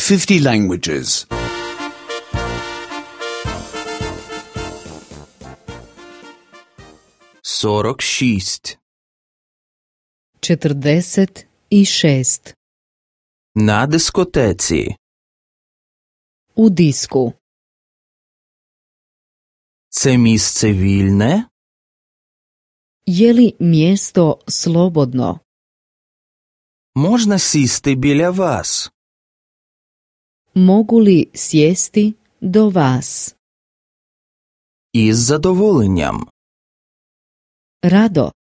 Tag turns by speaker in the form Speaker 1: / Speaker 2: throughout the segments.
Speaker 1: 50 languages.
Speaker 2: 46.
Speaker 3: 46.
Speaker 2: На дискотеці.
Speaker 3: U disku.
Speaker 2: Це місце вільне?
Speaker 3: Je li mjesto slobodno?
Speaker 2: Можна сісти біля вас?
Speaker 3: Mogu li sjesti do vas?
Speaker 2: Із задоволенням.
Speaker 3: Rado.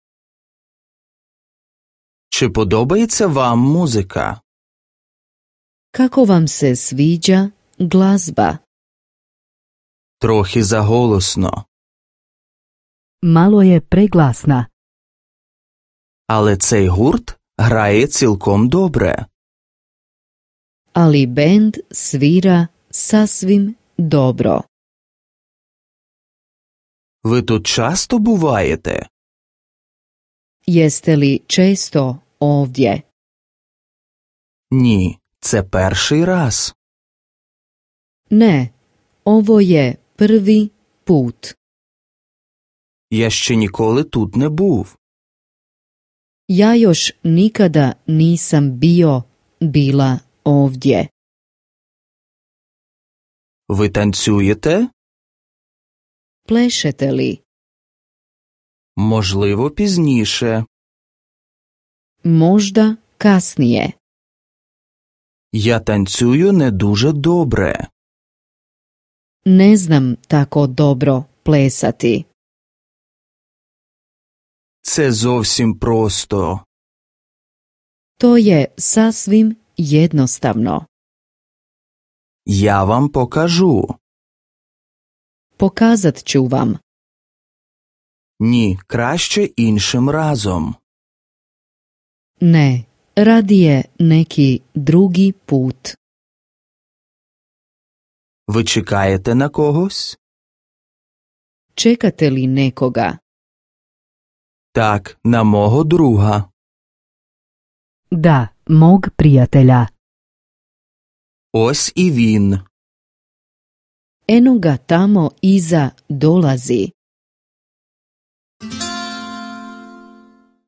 Speaker 2: Чи подобається вам музика?
Speaker 3: Kako vam se sviđa glazba?
Speaker 2: Трохи заголосно.
Speaker 3: Malo je preglasna.
Speaker 2: Але цей гурт грає цілком добре.
Speaker 3: Ali bend svira sasvim dobro.
Speaker 2: Ви тут часто буваєте?
Speaker 3: Jeste li često ovdje?
Speaker 2: Ні, це перший раз.
Speaker 3: Ne, ovo je prvi put.
Speaker 2: Я ще ніколи тут не був.
Speaker 3: Ja još nikada nisam bila ovdje.
Speaker 2: Ви танцюєте?
Speaker 3: Plešete li?
Speaker 2: Можливо, пізніше.
Speaker 3: Možda kasnije.
Speaker 2: Я танцюю не дуже добре.
Speaker 3: Ne znam tako dobro plesati.
Speaker 2: Це зовсім просто.
Speaker 3: To je sasvim jednostavno.
Speaker 2: Я вам покажу.
Speaker 3: Pokazat ću vam.
Speaker 2: Ні, краще іншим разом.
Speaker 3: Ne, radije neki drugi put.
Speaker 2: Ви чекаєте на когось?
Speaker 3: Čekate li nekoga?
Speaker 2: Так, на мого друга.
Speaker 3: Da, mog prijatelja.
Speaker 2: Ось і він.
Speaker 3: Eno ga tamo iza dolazi.